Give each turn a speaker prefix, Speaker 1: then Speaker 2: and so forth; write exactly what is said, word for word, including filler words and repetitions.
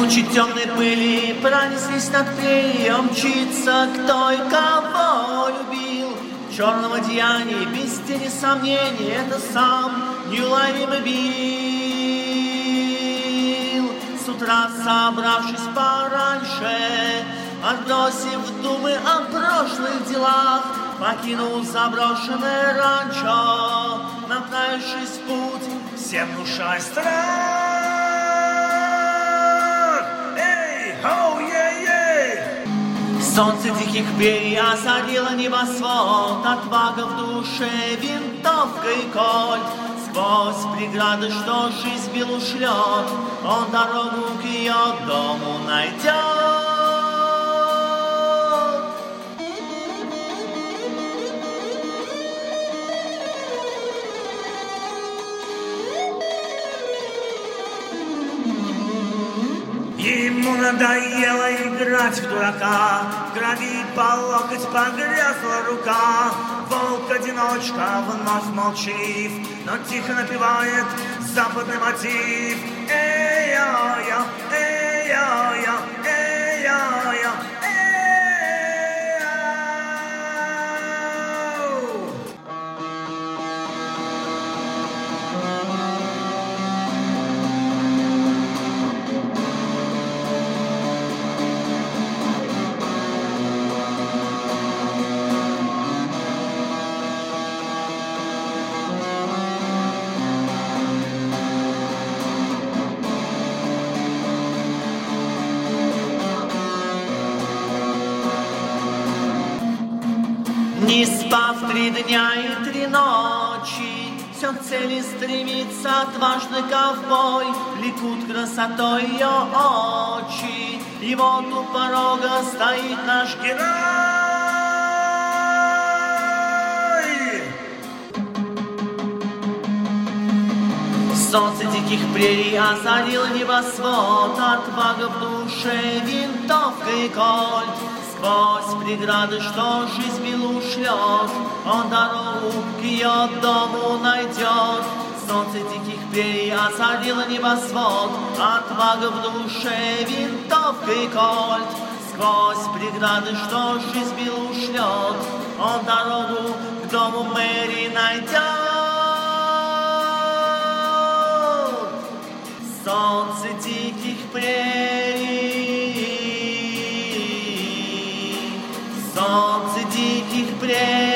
Speaker 1: Тучи темной пыли пронеслись над прерией, мчится к той, кого любил. Черного одеяния, без тени сомнений, это сам неуловимый Билл. С утра, собравшись пораньше, отбросив думы о прошлых делах, покинул заброшенное ранчо, направившись в путь, всем внушая страх. Солнце диких перьев осадило небосвод, отвага в душе, винтовка и кольт. Сквозь преграды, что жизнь Биллу шлет, он дорогу к ее дому найдет. Ему надоело играть в дурака, в крови по локоть погрязла рука. Волк-одиночка вновь молчалив, но тихо напевает западный мотив. Эй-я-я, эй-я-я, эй-я-я, не спав три дня и три ночи, все к цели стремится отважный ковбой, ликут красотой ее очи, и вот у порога стоит наш герой. Солнце диких прерий озарило небосвод, отвага в душе, винтовка и кольт. Сквозь преграды, что жизнь Биллу шлет, он дорогу к ее дому найдет. Солнце диких перьей озарило небосвод, отвага в душе, винтовка и кольт. Сквозь преграды, что жизнь Биллу шлет, он дорогу к дому Мэри найдет. Солнце диких прерий, солнце диких прерий.